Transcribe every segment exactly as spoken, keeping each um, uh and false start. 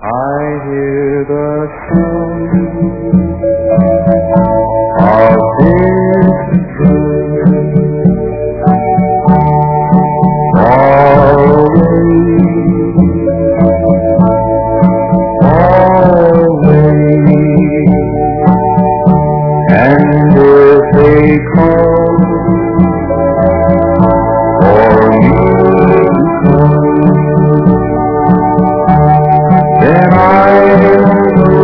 I hear the sound of distant drums far away, far away, and if they call for me to come, then I will go,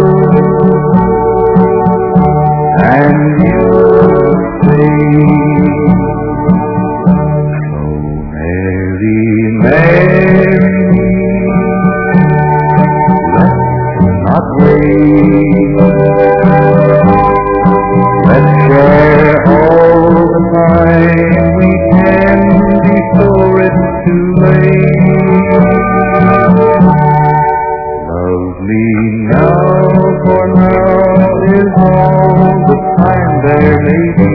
and you'll say, so Mary, Mary, let's not wait, let's share all the time we can before it's too late. Love me now, for now is all the time there may be.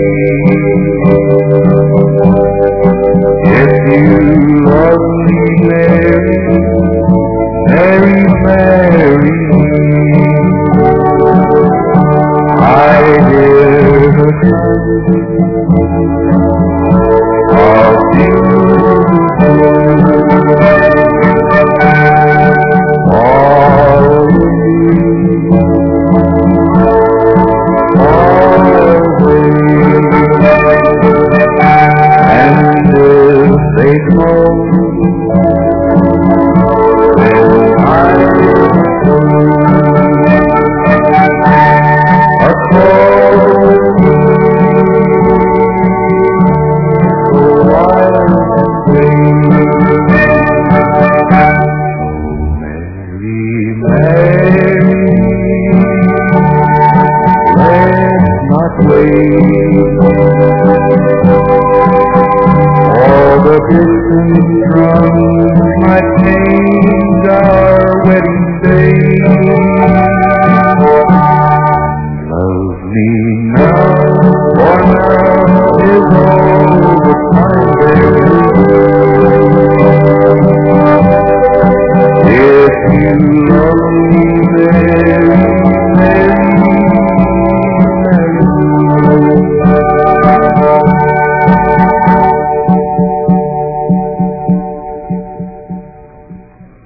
If you love me, Mary, Mary, marry me. I hear the sound of beautiful far away, far away, and if they call, then I will come. A call so I'll wait. Mary, let's not wait, all the distant drums might change our wedding day. Love me